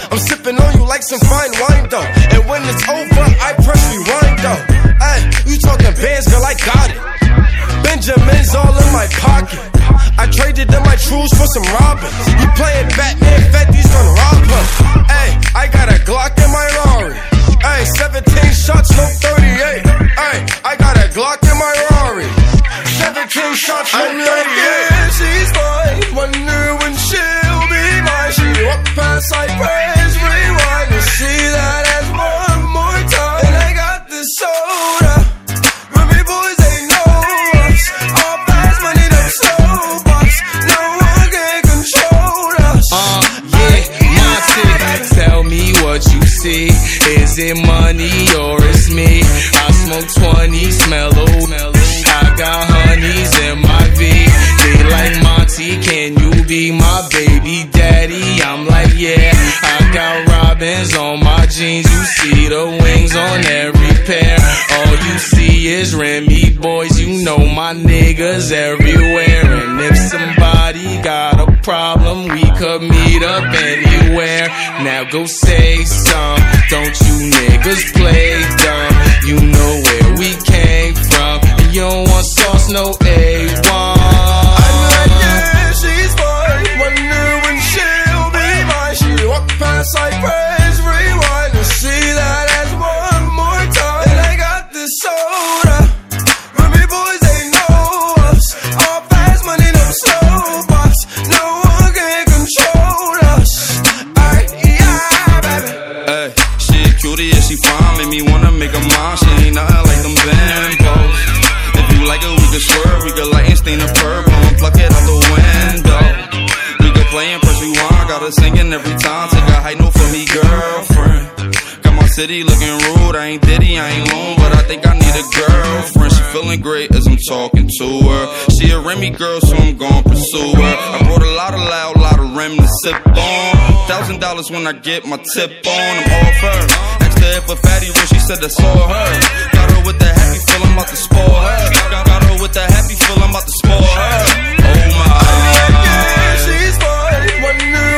I'm sipping on you like some fine wine though. And when it's over, I press rewind though. Ay, you talking bands, girl, I got it. Benjamin's all in my pocket. I traded in my trues for some robbers. You playing Batman, Fetty's gonna rob her. Ay, I got a Glock in my Rari. Ay, 17 shots, no 38. Ay, I got a Glock in my Rari. 17 shots, no 38. Yeah, she's mine. Wonder when she'll be mine. She walk past Cypress, rewind and see that ass one more time. And I got this soda. Remy boys, they know us. All fast money, them slow bucks. No one can control us. Yeah, Monty, tell me what you see. Is it money or it's me? I smoke 20, smell old. I got honeys in my V. They like Monty, can you be my baby daddy? I'm like, yeah. I got robins on my jeans. You see the wings on every pair. All you see is Remy boys. You know my niggas everywhere. And if somebody got a problem, we could meet up anywhere. Now go say some. Don't you niggas play dumb? You know where we came from. And you don't want sauce, no A1. I'm like, yeah, she's mine. Wonder when she'll be mine. She walk past Cypress, rewind and see that ass one more time. And I got this soda. Remy boys, they know us. All fast money, no slow bucks. No one can control us. Alright, yeah, baby. Hey, she a cutie, yeah, she fine. Make me wanna make her mine. She ain't nothing like them bimbos. If you like it, we can swerve. We can light and stain the purple and pluck it out the window. We can play and press rewind. Got her singing every time. Take a high note for me, girlfriend. Got my city looking rude. I ain't Diddy, I ain't lone, but I think I need a girlfriend. She feeling great as I'm talking to her. She a Remy girl, so I'm gon' pursue her. I brought a lot of loud, lot of Rem to sip on. $1,000 when I get my tip on. I'm off her. Asked her if a fatty rich, she said that's all her. Got her with the happy feel, I'm about to spoil her. Got her with the happy feel, I'm about to spoil her. Oh my. Yeah, she's mine. Wonder